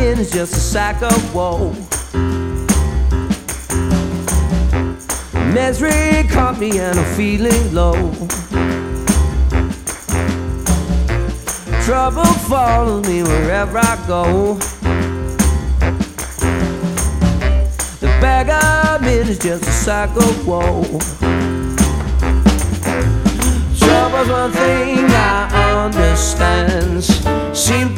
in is just a sack of woe. Misery caught me and I'm feeling low. Trouble follows me wherever I go. The bag I'm in is just a sack of woe. Trouble's one thing I understand. Seem